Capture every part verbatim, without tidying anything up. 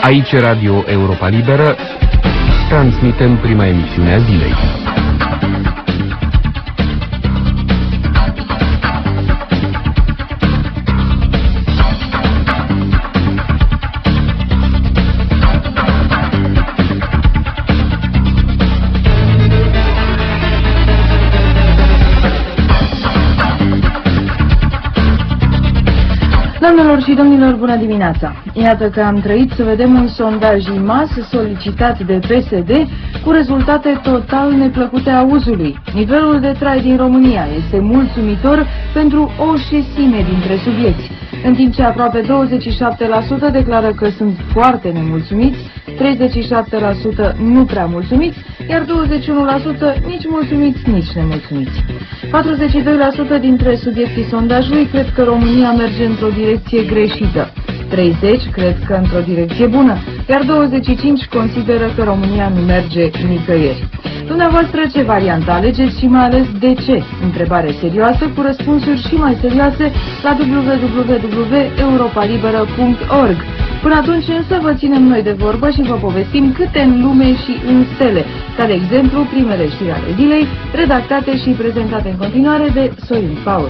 Aici Radio Europa Liberă, transmitem prima emisiune a zilei. Doamnelor și domnilor, bună dimineața! Iată că am trăit să vedem un sondaj imas solicitat de P S D cu rezultate total neplăcute auzului. Nivelul de trai din România este mulțumitor pentru o șesime dintre subiecti, în timp ce aproape douăzeci și șapte la sută declară că sunt foarte nemulțumiți, treizeci și șapte la sută nu prea mulțumiți, iar douăzeci și unu la sută nici mulțumiți, nici nemulțumiți. patruzeci și doi la sută dintre subiectii sondajului cred că România merge într-o direcție greșită, treizeci la sută cred că într-o direcție bună, iar douăzeci și cinci la sută consideră că România nu merge nicăieri. Dumneavoastră ce variantă alegeți și mai ales de ce? Întrebare serioasă cu răspunsuri și mai serioase la w w w punct europa liberă punct org. Până atunci însă vă ținem noi de vorbă și vă povestim câte în lume și în stele, ca de exemplu primele știri ale zilei, redactate și prezentate în continuare de Sorin Paul.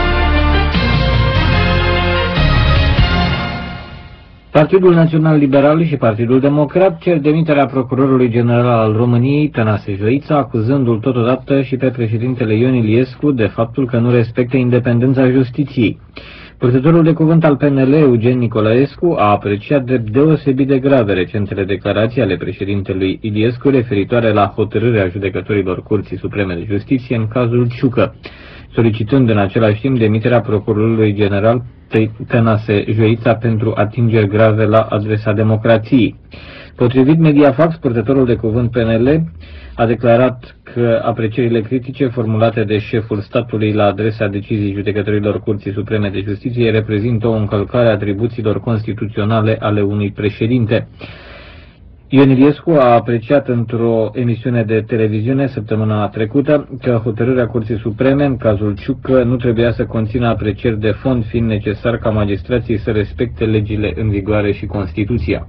Partidul Național Liberal și Partidul Democrat cer demiterea Procurorului General al României, Tănase Joița, acuzându-l totodată și pe președintele Ion Iliescu de faptul că nu respectă independența justiției. Purtătorul de cuvânt al P N L, Eugen Nicolaescu, a apreciat drept deosebit de grave recentele declarații ale președintelui Iliescu referitoare la hotărârea judecătorilor Curții Supreme de Justiție în cazul Ciucă, solicitând în același timp demiterea Procurorului General Tănase Joița pentru atingeri grave la adresa democrației. Potrivit Mediafax, purtătorul de cuvânt P N L a declarat că aprecierile critice formulate de șeful statului la adresa deciziei judecătorilor Curții Supreme de Justiție reprezintă o încălcare a atribuțiilor constituționale ale unui președinte. Ion Iliescu a apreciat într-o emisiune de televiziune săptămâna trecută că hotărârea Curții Supreme în cazul Ciucă nu trebuia să conțină aprecieri de fond, fiind necesar ca magistrații să respecte legile în vigoare și Constituția.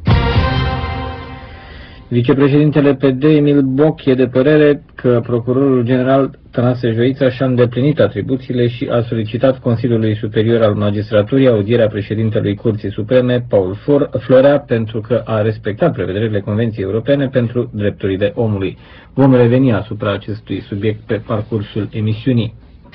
Vicepreședintele P D, Emil Boc, e de părere că Procurorul General Tănase Joița și-a îndeplinit atribuțiile și a solicitat Consiliului Superior al Magistraturii audierea președintelui Curții Supreme, Paul Florea, pentru că a respectat prevederile Convenției Europene pentru Drepturile Omului. Vom reveni asupra acestui subiect pe parcursul emisiunii.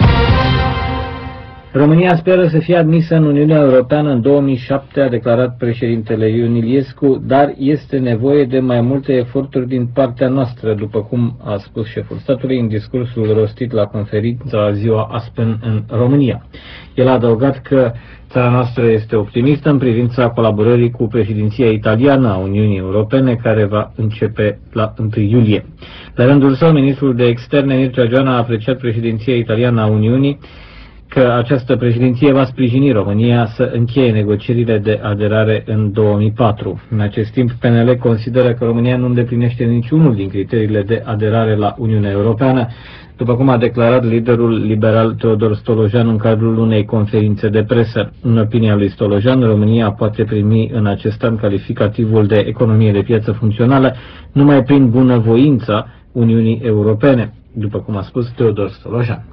România speră să fie admisă în Uniunea Europeană în două mii șapte, a declarat președintele Ion Iliescu, dar este nevoie de mai multe eforturi din partea noastră, după cum a spus șeful statului în discursul rostit la conferința Ziua Aspen în România. El a adăugat că țara noastră este optimistă în privința colaborării cu președinția italiană a Uniunii Europene, care va începe la întâi iulie. La rândul său, ministrul de externe Mircea Joana a apreciat președinția italiană a Uniunii, că această președinție va sprijini România să încheie negocierile de aderare în două mii patru. În acest timp, P N L consideră că România nu îndeplinește niciunul din criteriile de aderare la Uniunea Europeană, după cum a declarat liderul liberal Teodor Stolojan în cadrul unei conferințe de presă. În opinia lui Stolojan, România poate primi în acest an calificativul de economie de piață funcțională numai prin bunăvoința Uniunii Europene, după cum a spus Teodor Stolojan.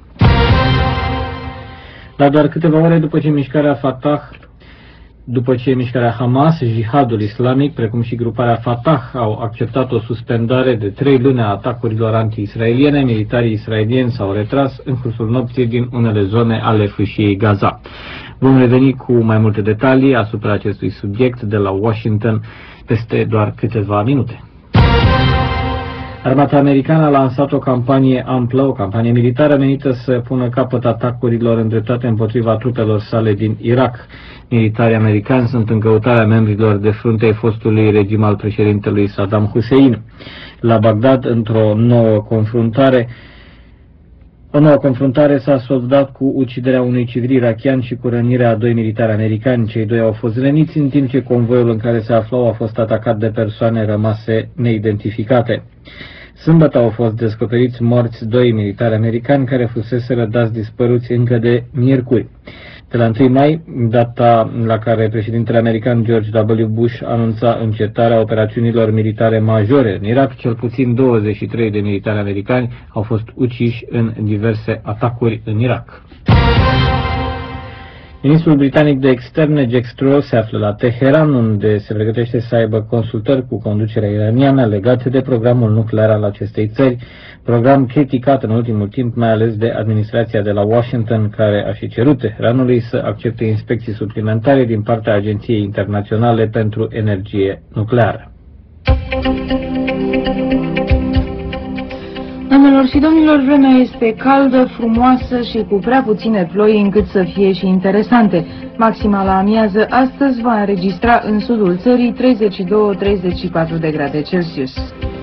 La doar câteva ore după ce mișcarea Fatah, după ce mișcarea Hamas, Jihadul Islamic, precum și gruparea Fatah au acceptat o suspendare de trei luni a atacurilor anti-israeliene, militarii israelieni s-au retras în cursul nopții din unele zone ale fâșiei Gaza. Vom reveni cu mai multe detalii asupra acestui subiect de la Washington peste doar câteva minute. Armata americană a lansat o campanie amplă, o campanie militară menită să pună capăt atacurilor îndreptate împotriva trupelor sale din Irak. Militarii americani sunt în căutarea membrilor de frunte ai fostului regim al președintelui Saddam Hussein. La Bagdad, într-o nouă confruntare, o nouă confruntare s-a soldat cu uciderea unui civil irachian și cu rănirea a doi militari americani. Cei doi au fost răniți, în timp ce convoiul în care se aflau a fost atacat de persoane rămase neidentificate. Sâmbătă au fost descoperiți morți doi militari americani care fuseseră dați dispăruți încă de miercuri. de la întâi mai, data la care președintele american George W. Bush anunța încetarea operațiunilor militare majore în Irak, cel puțin douăzeci și trei de militari americani au fost uciși în diverse atacuri în Irak. Ministrul britanic de externe Jack Straw se află la Teheran, unde se pregătește să aibă consultări cu conducerea iraniană legate de programul nuclear al acestei țări, program criticat în ultimul timp mai ales de administrația de la Washington, care a și cerut Teheranului să accepte inspecții suplimentare din partea Agenției Internaționale pentru Energie Nucleară. Doamnelor și domnilor, vremea este caldă, frumoasă și cu prea puține ploi încât să fie și interesante. Maxima la amiază astăzi va înregistra în sudul țării treizeci și doi - treizeci și patru de grade Celsius.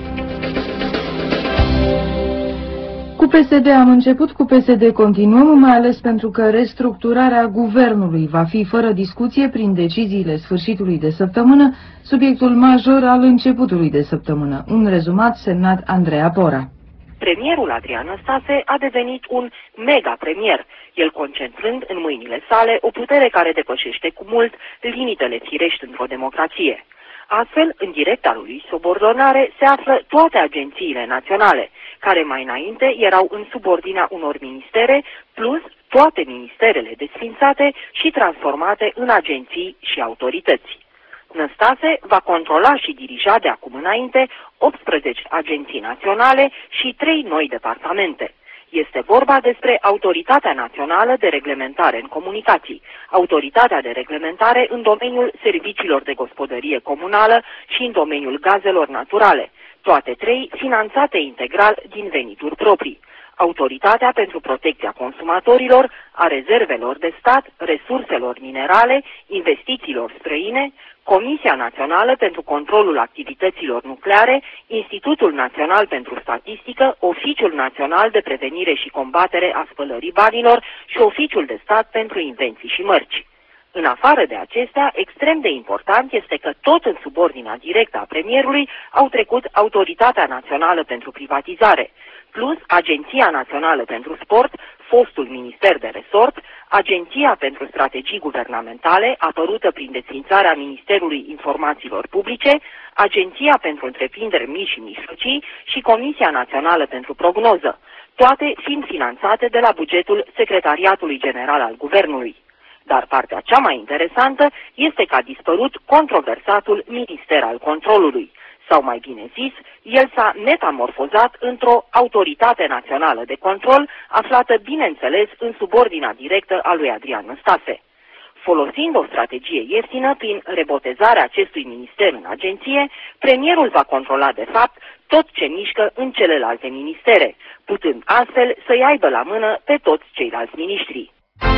Cu P S D am început, cu P S D continuăm, mai ales pentru că restructurarea guvernului va fi fără discuție prin deciziile sfârșitului de săptămână, subiectul major al începutului de săptămână. Un rezumat semnat Andreea Pora. Premierul Adrian Năstase a devenit un mega-premier, el concentrând în mâinile sale o putere care depășește cu mult limitele firești într-o democrație. Astfel, în directa lui subordonare se află toate agențiile naționale, care mai înainte erau în subordinea unor ministere, plus toate ministerele desfințate și transformate în agenții și autorități. Năstase va controla și dirija de acum înainte optsprezece agenții naționale și trei noi departamente. Este vorba despre Autoritatea Națională de Reglementare în Comunicații, Autoritatea de Reglementare în domeniul serviciilor de gospodărie comunală și în domeniul gazelor naturale, toate trei finanțate integral din venituri proprii. Autoritatea pentru Protecția Consumatorilor, a rezervelor de stat, resurselor minerale, investițiilor străine, Comisia Națională pentru Controlul Activităților Nucleare, Institutul Național pentru Statistică, Oficiul Național de Prevenire și Combatere a Spălării Banilor și Oficiul de Stat pentru Invenții și Mărci. În afară de acestea, extrem de important este că tot în subordinea directă a premierului au trecut Autoritatea Națională pentru Privatizare, plus Agenția Națională pentru Sport, fostul Minister de Resort, Agenția pentru Strategii Guvernamentale, apărută prin desfințarea Ministerului Informațiilor Publice, Agenția pentru Întreprinderi Mici și Mijlocii și Comisia Națională pentru Prognoză, toate fiind finanțate de la bugetul Secretariatului General al Guvernului. Dar partea cea mai interesantă este că a dispărut controversatul Minister al Controlului, sau mai bine zis, el s-a metamorfozat într-o autoritate națională de control, aflată, bineînțeles, în subordinea directă a lui Adrian Năstase. Folosind o strategie ieftină prin rebotezarea acestui minister în agenție, premierul va controla, de fapt, tot ce mișcă în celelalte ministere, putând astfel să-i aibă la mână pe toți ceilalți miniștri.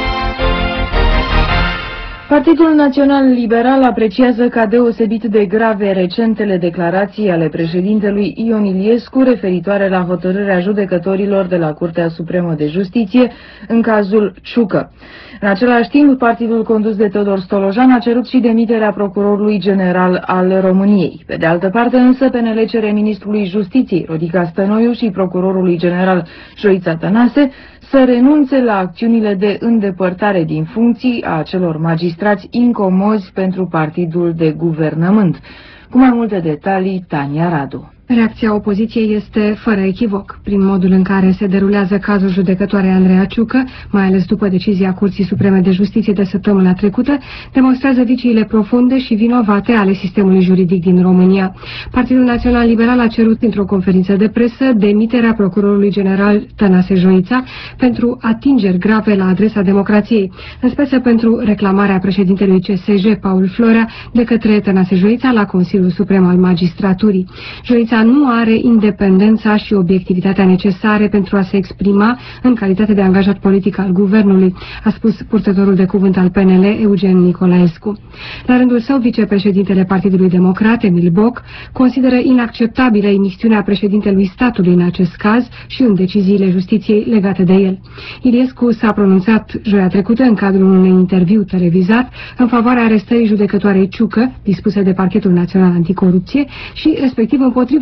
Partidul Național Liberal apreciază ca deosebit de grave recentele declarații ale președintelui Ion Iliescu referitoare la hotărârea judecătorilor de la Curtea Supremă de Justiție în cazul Ciucă. În același timp, partidul condus de Teodor Stolojan a cerut și demiterea procurorului general al României. Pe de altă parte, însă, P N L cere ministrului Justiției, Rodica Stănoiu, și procurorului general Joița Tănase să renunțe la acțiunile de îndepărtare din funcții a acelor magistrați incomozi pentru partidul de guvernământ. Cu mai multe detalii, Tania Radu. Reacția opoziției este fără echivoc. Prin modul în care se derulează cazul judecătoarei Andreea Ciucă, mai ales după decizia Curții Supreme de Justiție de săptămâna trecută, demonstrează viciile profunde și vinovate ale sistemului juridic din România. Partidul Național Liberal a cerut într-o conferință de presă demiterea procurorului general Tănase Joița pentru atingeri grave la adresa democrației, în speță pentru reclamarea președintelui C S J, Paul Florea, de către Tănase Joița la Consiliul Suprem al Magistraturii. Joița nu are independența și obiectivitatea necesare pentru a se exprima în calitate de angajat politic al guvernului, a spus purtătorul de cuvânt al P N L, Eugen Nicolaescu. La rândul său, vicepreședintele Partidului Democrat, Emil Boc, consideră inacceptabilă imixtiunea președintelui statului în acest caz și în deciziile justiției legate de el. Iliescu s-a pronunțat joia trecută în cadrul unui interviu televizat în favoarea arestării judecătoarei Ciucă, dispusă de Parchetul Național Anticorupție, și respectiv împotriva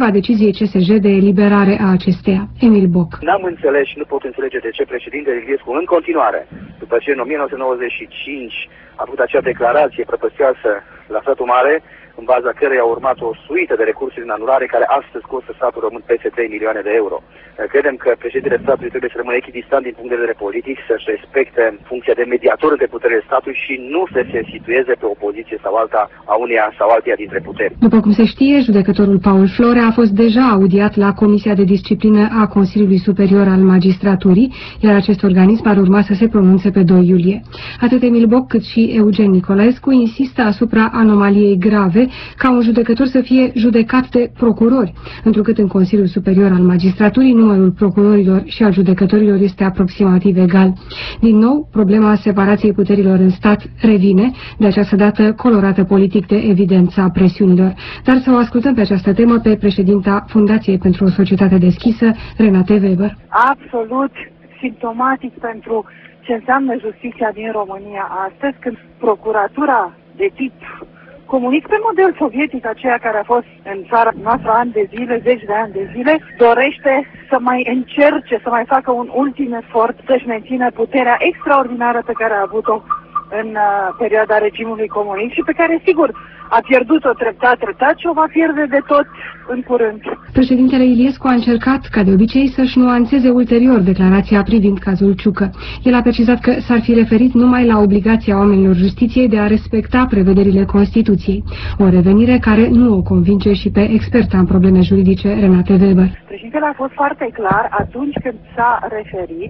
împotriva deciziei C S J de eliberare a acesteia. Emil Boc. N-am înțeles și nu pot înțelege de ce președintele Iliescu în continuare, după ce în o mie nouă sute nouăzeci și cinci a făcut acea declarație prăpăstioasă la Sfătul Mare, în baza căreia a urmat o suită de recursuri în anulare care astăzi costă statul român peste trei milioane de euro. Credem că președintele statului trebuie să rămână echidistant din punct de vedere politic, să-și respecte funcția de mediator între puterile statului și nu să se situeze pe o poziție sau alta a uneia sau alteia dintre puteri. După cum se știe, judecătorul Paul Florea a fost deja audiat la Comisia de Disciplină a Consiliului Superior al Magistraturii, iar acest organism ar urma să se pronunțe pe doi iulie. Atât Emil Boc cât și Eugen Nicolaescu insistă asupra anomaliei grave ca un judecător să fie judecat de procurori, întrucât în Consiliul Superior al Magistraturii numărul procurorilor și al judecătorilor este aproximativ egal. Din nou, problema separației puterilor în stat revine, de această dată colorată politic de evidența presiunilor. Dar să o ascultăm pe această temă pe președinta Fundației pentru o Societate Deschisă, Renate Weber. Absolut simptomatic pentru ce înseamnă justiția din România astăzi, când procuratura de tip comunic pe model sovietic, aceea care a fost în țara noastră ani de zile, zeci de ani de zile, dorește să mai încerce, să mai facă un ultim efort să-și mențină puterea extraordinară pe care a avut-o în uh, perioada regimului comunist și pe care, sigur, a pierdut-o treptat, treptat și o va pierde de tot în curând. Președintele Iliescu a încercat, ca de obicei, să-și nuanțeze ulterior declarația privind cazul Ciucă. El a precizat că s-ar fi referit numai la obligația oamenilor justiției de a respecta prevederile Constituției. O revenire care nu o convinge și pe experta în probleme juridice, Renate Weber. Președintele a fost foarte clar atunci când s-a referit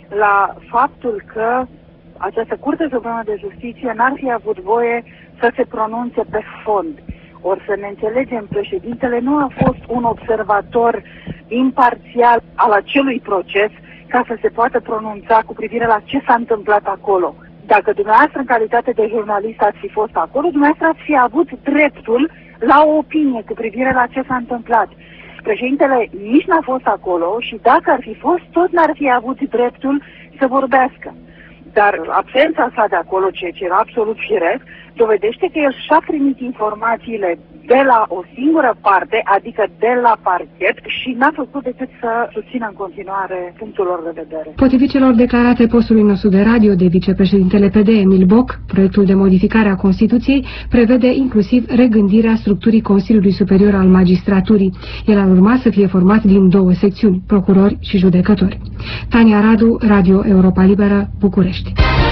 la faptul că această Curte Supremă de Justiție n-ar fi avut voie să se pronunțe pe fond. Ori să ne înțelegem, președintele nu a fost un observator imparțial al acelui proces ca să se poată pronunța cu privire la ce s-a întâmplat acolo. Dacă dumneavoastră, în calitate de jurnalist, ați fi fost acolo, dumneavoastră ați fi avut dreptul la o opinie cu privire la ce s-a întâmplat. Președintele nici n-a fost acolo și dacă ar fi fost, tot n-ar fi avut dreptul să vorbească. Dar absența sa de acolo, ceea ce era absolut firesc, dovedește că el și-a primit informațiile de la o singură parte, adică de la parchet, și n-a făcut decât să susțină în continuare punctul lor de vedere. Potrivit celor declarate postului nostru de radio de vicepreședintele P D, Emil Boc, proiectul de modificare a Constituției prevede inclusiv regândirea structurii Consiliului Superior al Magistraturii. El ar urma să fie format din două secțiuni, procurori și judecători. Tania Radu, Radio Europa Liberă, București.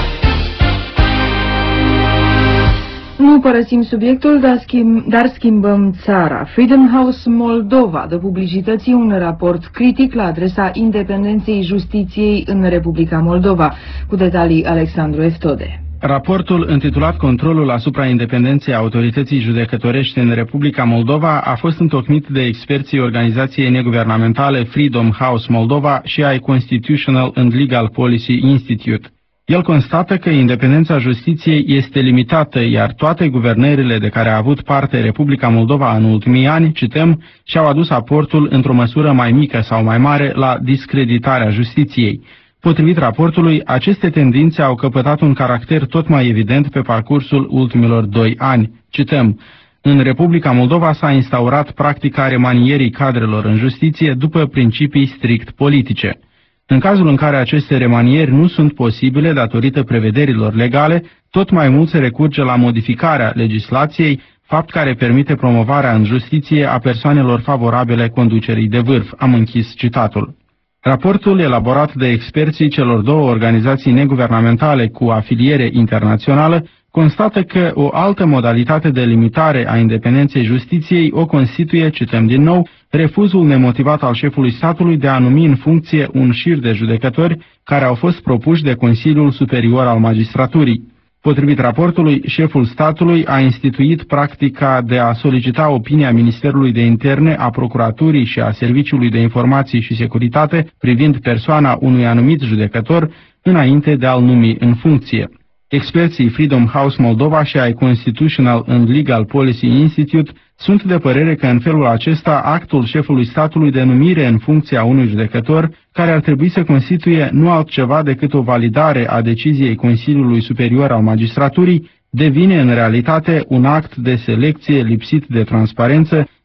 Nu părăsim subiectul, dar, schimb, dar schimbăm țara. Freedom House Moldova dă publicității un raport critic la adresa independenței justiției în Republica Moldova. Cu detalii Alexandru Eftode. Raportul, intitulat Controlul asupra independenței autorității judecătorești în Republica Moldova, a fost întocmit de experții organizației neguvernamentale Freedom House Moldova și ai Constitutional and Legal Policy Institute. El constată că independența justiției este limitată, iar toate guvernările de care a avut parte Republica Moldova în ultimii ani, cităm, și-au adus aportul într-o măsură mai mică sau mai mare la discreditarea justiției. Potrivit raportului, aceste tendințe au căpătat un caracter tot mai evident pe parcursul ultimilor doi ani. Cităm, în Republica Moldova s-a instaurat practica remanierii cadrelor în justiție după principii strict politice. În cazul în care aceste remanieri nu sunt posibile datorită prevederilor legale, tot mai mult se recurge la modificarea legislației, fapt care permite promovarea în justiție a persoanelor favorabile conducerii de vârf. Am închis citatul. Raportul elaborat de experții celor două organizații neguvernamentale cu afiliere internațională constată că o altă modalitate de limitare a independenței justiției o constituie, cităm din nou, refuzul nemotivat al șefului statului de a numi în funcție un șir de judecători care au fost propuși de Consiliul Superior al Magistraturii. Potrivit raportului, șeful statului a instituit practica de a solicita opinia Ministerului de Interne, a Procuraturii și a Serviciului de Informații și Securitate privind persoana unui anumit judecător înainte de a-l numi în funcție. Experții Freedom House Moldova și ai Constitutional and Legal Policy Institute sunt de părere că în felul acesta actul șefului statului de numire în funcția unui judecător, care ar trebui să constituie nu altceva decât o validare a deciziei Consiliului Superior al Magistraturii, devine în realitate un act de selecție lipsit de transparență,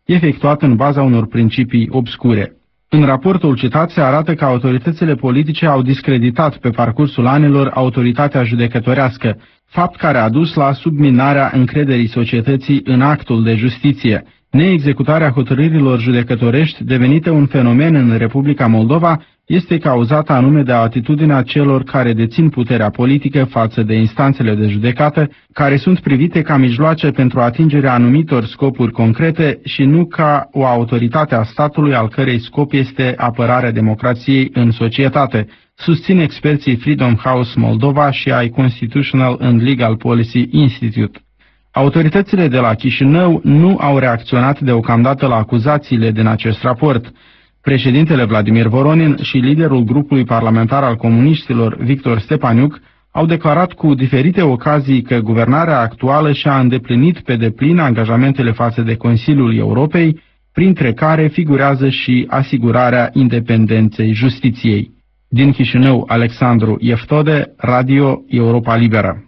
efectuat în baza unor principii obscure. În raportul citat se arată că autoritățile politice au discreditat pe parcursul anilor autoritatea judecătorească, fapt care a dus la subminarea încrederii societății în actul de justiție. Neexecutarea hotărârilor judecătorești, devenită un fenomen în Republica Moldova, este cauzată anume de atitudinea celor care dețin puterea politică față de instanțele de judecată, care sunt privite ca mijloace pentru atingerea anumitor scopuri concrete și nu ca o autoritate a statului al cărei scop este apărarea democrației în societate, susțin experții Freedom House Moldova și ai Constitutional and Legal Policy Institute. Autoritățile de la Chișinău nu au reacționat deocamdată la acuzațiile din acest raport. Președintele Vladimir Voronin și liderul grupului parlamentar al comuniștilor Victor Stepaniuc au declarat cu diferite ocazii că guvernarea actuală și-a îndeplinit pe deplin angajamentele față de Consiliul Europei, printre care figurează și asigurarea independenței justiției. Din Chișinău, Alexandru Ieftode, Radio Europa Liberă.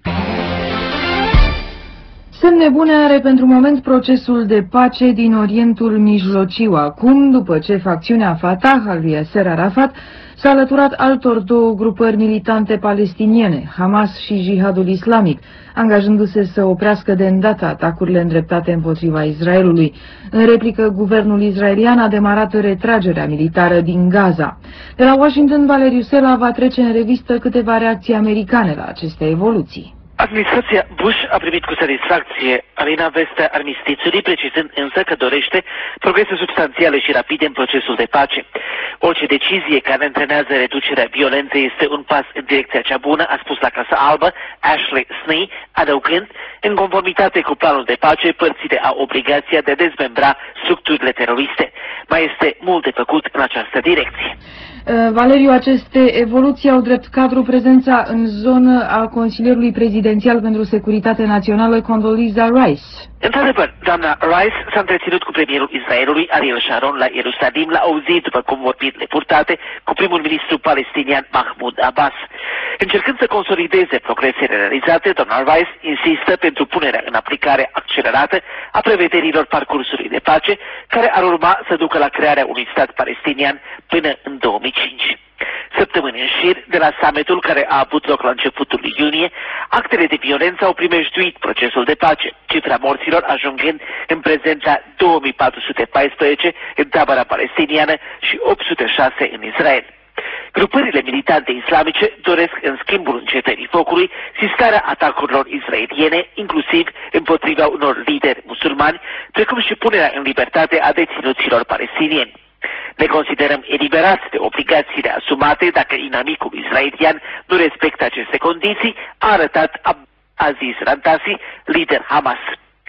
Semne bune are pentru moment procesul de pace din Orientul Mijlociu. Acum, după ce facțiunea Fatah al lui Yasser Arafat s-a alăturat altor două grupări militante palestiniene, Hamas și Jihadul Islamic, angajându-se să oprească de îndată atacurile îndreptate împotriva Israelului. În replică, guvernul israelian a demarat retragerea militară din Gaza. De la Washington, Valeriu Sela va trece în revistă câteva reacții americane la aceste evoluții. Administrația Bush a primit cu satisfacție alina vestea armistițiului, precizând însă că dorește progrese substanțiale și rapide în procesul de pace. Orice decizie care antrenează reducerea violenței este un pas în direcția cea bună, a spus la Casa Albă Ashley Snee, adăugând, în conformitate cu planul de pace, părțile au obligația de a dezmembra structurile teroriste. Mai este mult de făcut în această direcție. Valeriu, aceste evoluții au drept cadru prezența în zonă a consilierului prezidențial pentru securitate națională Condoleezza Rice. Într-adevăr, doamna Rice s-a întreținut cu premierul Israelului Ariel Sharon la Ierusalim la o zi după convorbirile purtate cu primul ministru palestinian Mahmoud Abbas. Încercând să consolideze progresele realizate, doamna Rice insistă pentru punerea în aplicare accelerată a prevederilor parcursului de pace, care ar urma să ducă la crearea unui stat palestinian până în două mii cinci. Săptămâni în șir, de la summitul care a avut loc la începutul lui iunie, actele de violență au primejduit procesul de pace, cifra morților ajungând în prezent la două mii patru sute paisprezece în tabăra palestiniană și opt sute șase în Israel. Grupările militante islamice doresc în schimbul încetării focului sistarea atacurilor israeliene, inclusiv împotriva unor lideri musulmani, precum și punerea în libertate a deținuților palestinieni. Ne considerăm eliberați de obligațiile asumate dacă inamicul israelian nu respectă aceste condiții, a arătat Aziz Rantasi, lider Hamas.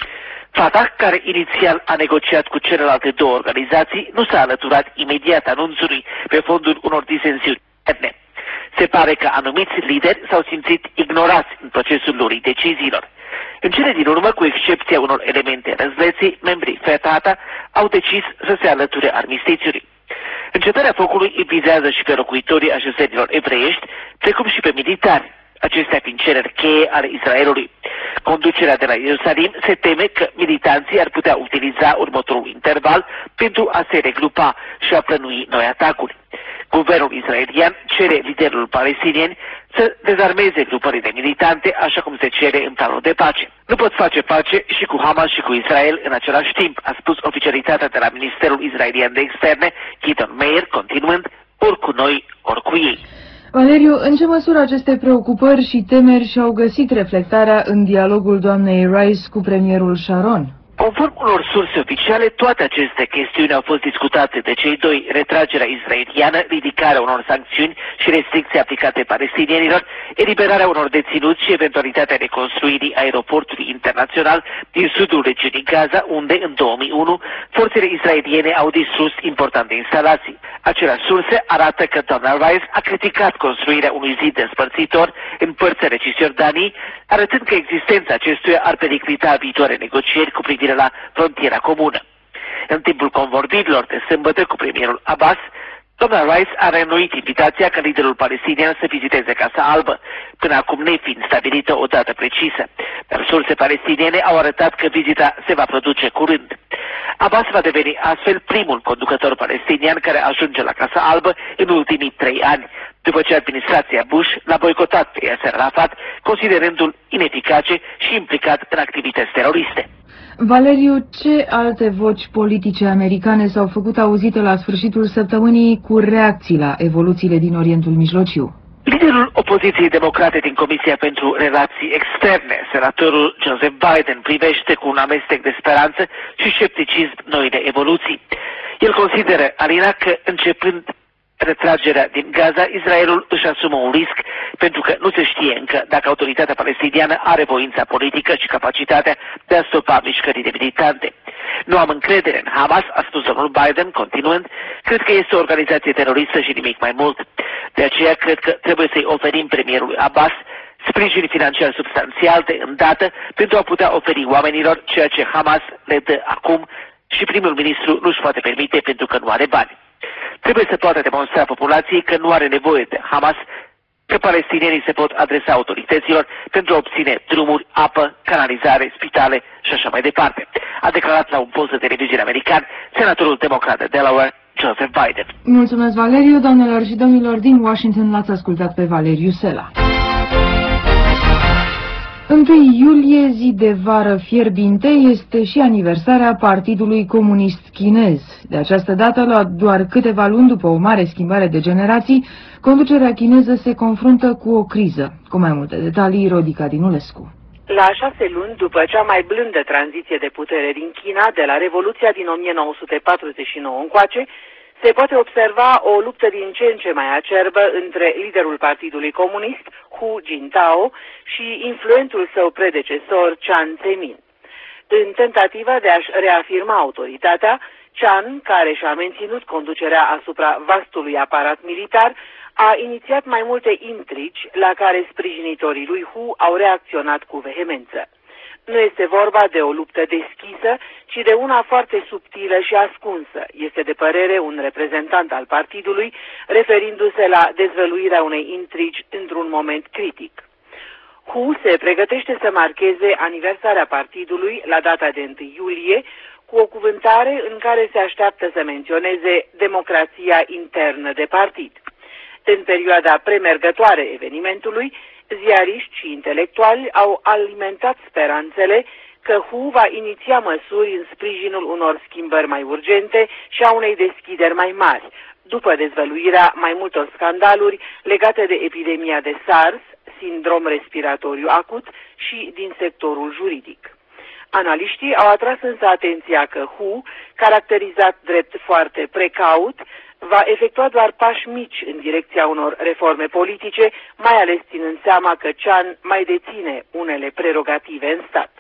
Fatah, care inițial a negociat cu celelalte două organizații, nu s-a alăturat imediat anunțului pe fondul unor disensiuni interne. Se pare că anumiți lideri s-au simțit ignorați în procesul lor deciziilor. În cele din urmă, cu excepția unor elemente răzleții, membrii Fatah au decis să se alăture armistițiului. Încetarea focului îi vizează și pe locuitorii așezărilor evreiești, precum și pe militari, acestea fiind cereri cheie ale Israelului. Conducerea de la Ierusalim se teme că militanții ar putea utiliza următorul interval pentru a se regrupa și a plănui noi atacuri. Guvernul israelian cere liderul palestinien să dezarmeze grupările militante, așa cum se cere în planul de pace. Nu pot face pace și cu Hamas și cu Israel în același timp, a spus oficialitatea de la Ministerul Israelian de Externe, Gideon Meir, continuând, ori cu noi, ori cu ei. Valeriu, în ce măsură aceste preocupări și temeri și-au găsit reflectarea în dialogul doamnei Rice cu premierul Sharon? Conform unor surse oficiale, toate aceste chestiuni au fost discutate de cei doi: retragerea israeliană, ridicarea unor sancțiuni și restricții aplicate palestinienilor, eliberarea unor deținuți și eventualitatea reconstruirii aeroportului internațional din sudul regiunii Gaza, unde, în două mii unu, forțele israeliene au distrus importante instalații. Aceleași surse arată că doamna Rice a criticat construirea unui zid despărțitor în părțile Cisjordaniei, arătând că existența acestuia ar periclita viitoare negocieri cu privire la frontiera comună. În timpul convorbirilor de sâmbătă cu premierul Abbas, doamna Rice a reînnoit invitația ca liderul palestinian să viziteze Casa Albă, până acum nefiind stabilită o dată precisă, dar surse palestiniene au arătat că vizita se va produce curând. Abbas va deveni astfel primul conducător palestinian care ajunge la Casa Albă în ultimii trei ani, după ce administrația Bush l-a boicotat pe Yasser Arafat, considerându-l ineficace și implicat în activități teroriste. Valeriu, ce alte voci politice americane s-au făcut auzite la sfârșitul săptămânii cu reacții la evoluțiile din Orientul Mijlociu? Liderul opoziției democrate din Comisia pentru Relații Externe, senatorul Joseph Biden, privește cu un amestec de speranță și scepticism noile evoluții. El consideră, Alina, că începând retragerea din Gaza, Israelul își asumă un risc pentru că nu se știe încă dacă autoritatea palestiniană are voința politică și capacitatea de a stopa mișcările militante. Nu am încredere în Hamas, a spus domnul Biden, continuând, cred că este o organizație teroristă și nimic mai mult. De aceea cred că trebuie să-i oferim premierului Abbas sprijin financiar substanțial de îndată pentru a putea oferi oamenilor ceea ce Hamas le dă acum și primul ministru nu-și poate permite pentru că nu are bani. Trebuie să poată demonstra populației că nu are nevoie de Hamas, că palestinienii se pot adresa autorităților pentru a obține drumuri, apă, canalizare, spitale și așa mai departe, a declarat la un post de televiziune american senatorul democrat de Delaware, Joseph Biden. Mulțumesc, Valeriu. Doamnelor și domnilor, din Washington l-ați ascultat pe Valeriu Sela. întâi iulie, zi de vară fierbinte, este și aniversarea Partidului Comunist Chinez. De această dată, la doar câteva luni după o mare schimbare de generații, conducerea chineză se confruntă cu o criză. Cu mai multe detalii, Rodica Dinulescu. La șase luni după cea mai blândă tranziție de putere din China, de la Revoluția din o mie nouă sute patruzeci și nouă încoace, se poate observa o luptă din ce în ce mai acerbă între liderul Partidului Comunist, Hu Jintao, și influentul său predecesor, Jiang Zemin. În tentativa de a-și reafirma autoritatea, Jiang, care și-a menținut conducerea asupra vastului aparat militar, a inițiat mai multe intrigi la care sprijinitorii lui Hu au reacționat cu vehemență. Nu este vorba de o luptă deschisă, ci de una foarte subtilă și ascunsă, este de părere un reprezentant al partidului, referindu-se la dezvăluirea unei intrigi într-un moment critic. Hu se pregătește să marcheze aniversarea partidului la data de întâi iulie, cu o cuvântare în care se așteaptă să menționeze democrația internă de partid. În perioada premergătoare evenimentului, ziariști și intelectuali au alimentat speranțele că Hu va iniția măsuri în sprijinul unor schimbări mai urgente și a unei deschideri mai mari, după dezvăluirea mai multor scandaluri legate de epidemia de SARS, sindrom respiratoriu acut, și din sectorul juridic. Analiștii au atras însă atenția că Hu, caracterizat drept foarte precaut, va efectua doar pași mici în direcția unor reforme politice, mai ales ținând seama că Jiang mai deține unele prerogative în stat.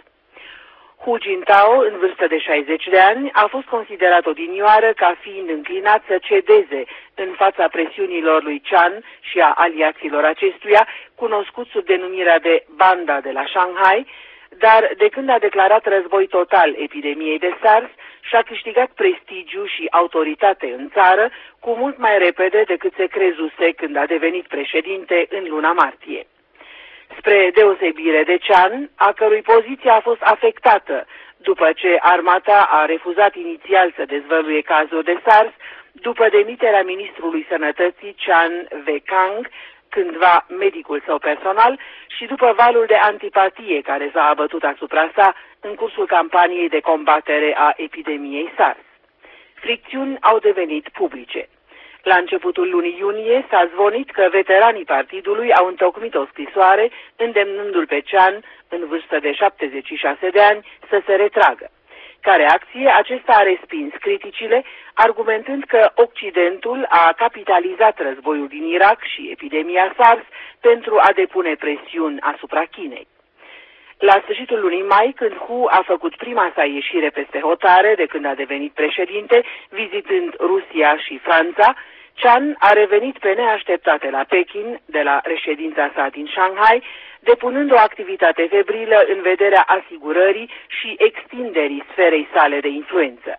Hu Jintao, în vârstă de șaizeci de ani, a fost considerat odinioară ca fiind înclinat să cedeze în fața presiunilor lui Jiang și a aliaților acestuia, cunoscut sub denumirea de Banda de la Shanghai, dar de când a declarat război total epidemiei de SARS, și-a câștigat prestigiu și autoritate în țară cu mult mai repede decât se crezuse când a devenit președinte în luna martie. Spre deosebire de Jiang, a cărui poziție a fost afectată după ce armata a refuzat inițial să dezvăluie cazul de SARS, după demiterea ministrului sănătății Chan Wei-kang, cândva medicul său personal, și după valul de antipatie care s-a abătut asupra sa în cursul campaniei de combatere a epidemiei SARS. Fricțiuni au devenit publice. La începutul lunii iunie s-a zvonit că veteranii partidului au întocmit o scrisoare îndemnându-l pe Jiang, în vârstă de șaptezeci și șase de ani, să se retragă. Ca reacție, acesta a respins criticile, argumentând că Occidentul a capitalizat războiul din Irak și epidemia SARS pentru a depune presiuni asupra Chinei. La sfârșitul lunii mai, când Hu a făcut prima sa ieșire peste hotare de când a devenit președinte, vizitând Rusia și Franța, Jiang a revenit pe neașteptate la Pekin, de la reședința sa din Shanghai, depunând o activitate febrilă în vederea asigurării și extinderii sferei sale de influență.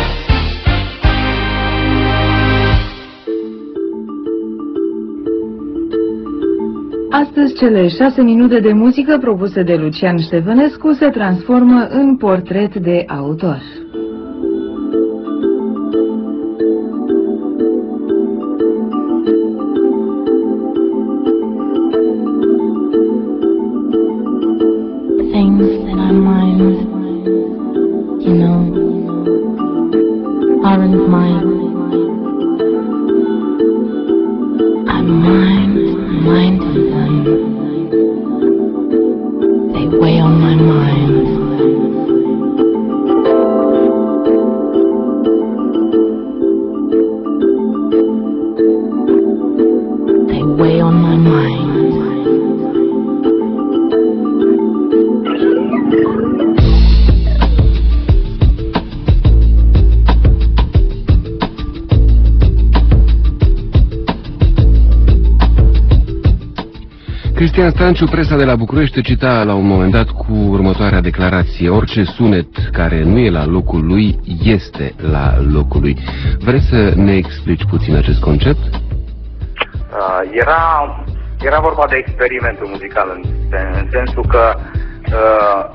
Astăzi, cele șase minute de muzică propuse de Lucian Ștefănescu se transformă în portret de autor. Cristian Stanciu, presa de la București, cita la un moment dat cu următoarea declarație: orice sunet care nu e la locul lui este la locul lui. Vrei să ne explici puțin acest concept? Uh, era, era vorba de experimentul muzical, în, în sensul că uh,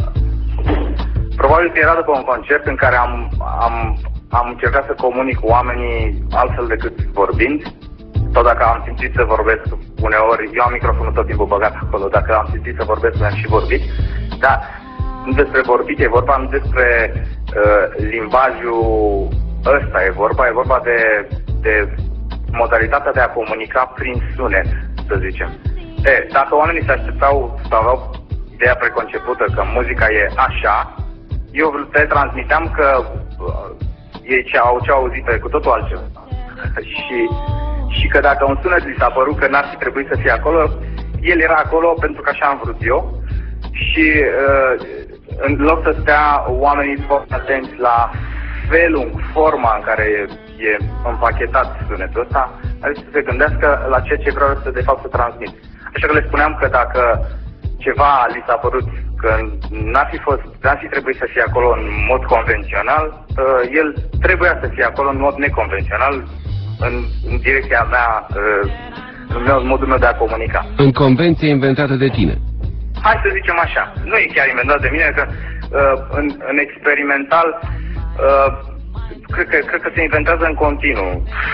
probabil că era după un concert în care am, am, am încercat să comunic cu oamenii altfel decât vorbind, sau dacă am simțit să vorbesc uneori, eu am microfonul tot timpul băgat acolo, dacă am simțit să vorbesc, mi-am și vorbit, dar nu despre vorbit e vorba, nu despre uh, limbajul ăsta e vorba, e vorba de, de modalitatea de a comunica prin sunet, să zicem. E, dacă oamenii se așteptau sau aveau ideea preconcepută că muzica e așa, eu le transmiteam că uh, ei ce au, ce au auzit e cu totul altceva. și, și că dacă un sunet li s-a părut că n-ar fi trebuit să fie acolo, el era acolo pentru că așa am vrut eu. Și uh, în loc să stea oamenii foarte atenți la felul, forma în care e, e împachetat sunetul ăsta, adică să se gândească la ceea ce vreau să de fapt să transmit. Așa că le spuneam că dacă ceva li s-a părut că n-ar fi, fost, n-ar fi trebuit să fie acolo în mod convențional, uh, el trebuia să fie acolo în mod neconvențional, în, în direcția mea, uh, în meu, modul meu de a comunica. În convenție inventată de tine. Hai să zicem așa, nu e chiar inventat de mine, că uh, în, în experimental uh, cred, că, cred că se inventează în continuu.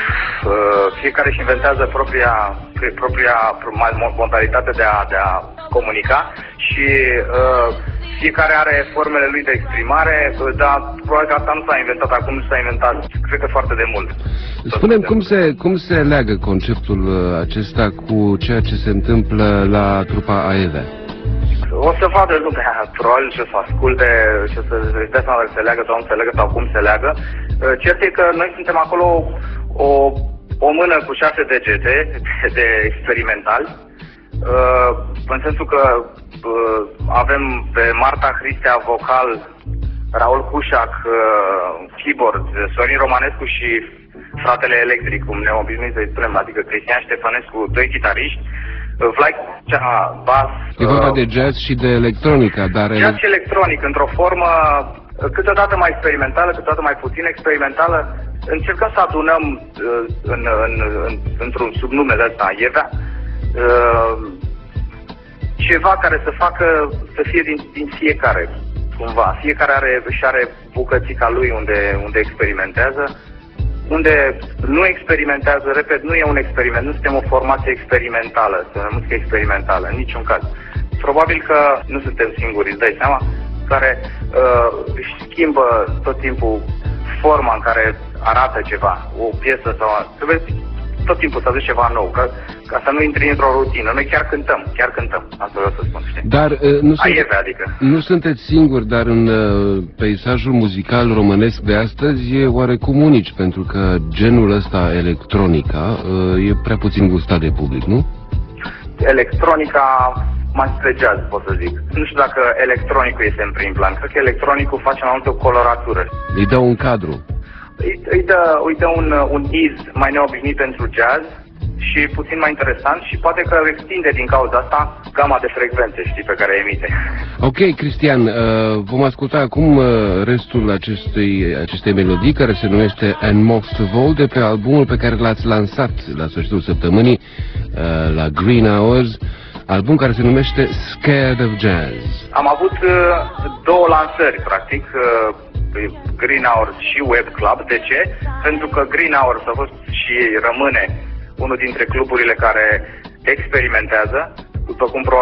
Uh, fiecare își inventează propria, propria modalitate de a, de a comunica și uh, fiecare are formele lui de exprimare, dar probabil că asta nu s-a inventat acum, nu s-a inventat, cred că foarte de mult. Spune-mi cum se, cum se leagă conceptul acesta cu ceea ce se întâmplă la trupa Aevea? O să vadă lumea, probabil, și o să asculte, și o să-și dea seama dacă se leagă sau nu se leagă sau cum se leagă. Cert e că noi suntem acolo o, o mână cu șase degete de experimentali, în sensul că avem pe Marta Hristea vocal, Raul Cușac keyboard, Sorin Romanescu și fratele electric, cum ne obișnuim să-i spunem, adică Cristian Ștefănescu, doi chitariști, Vlad bas. E vorba de jazz și de electronica, dar... Jazz și electronic, într-o formă câteodată mai experimentală, câteodată mai puțin experimentală. Încercăm să adunăm în, în, în, într-un subnume de ăsta, Aevea, ceva care să facă, să fie din, din fiecare, cumva. Fiecare are, și are bucățica lui unde, unde experimentează. Unde nu experimentează, repet, nu e un experiment, nu suntem o formație experimentală, suntem o muzică experimentală, în niciun caz. Probabil că nu suntem singuri, îți dai seama, care uh, își schimbă tot timpul forma în care arată ceva, o piesă sau... Trebuie tot timpul să aduci ceva nou, ca, ca să nu intri într-o rutină. Noi chiar cântăm, chiar cântăm, asta vreau să spun, știi? Dar uh, nu, sunt, Aevea, adică. Nu sunteți singuri, dar în uh, peisajul muzical românesc de astăzi e oarecum unici, pentru că genul ăsta, electronica, uh, e prea puțin gustat de public, nu? Electronica mai spre jazz, pot să zic. Nu știu dacă electronicul este în prim plan. Cred că electronicul face mai multă coloratură. Îi dă un cadru. Îi, îi dă, îi dă un, un iz mai neobișnuit pentru jazz și puțin mai interesant și poate că extinde din cauza asta gama de frecvențe, știi, pe care emite. Ok, Cristian, uh, vom asculta acum uh, restul acestei, acestei melodii care se numește And Most of All, de pe albumul pe care l-ați lansat la sfârșitul săptămânii uh, la Green Hours, album care se numește Scared of Jazz. Am avut uh, două lansări, practic, uh, Green Hours și Web Club. De ce? Pentru că Green Hours a fost și rămâne unul dintre cluburile care experimentează, după cum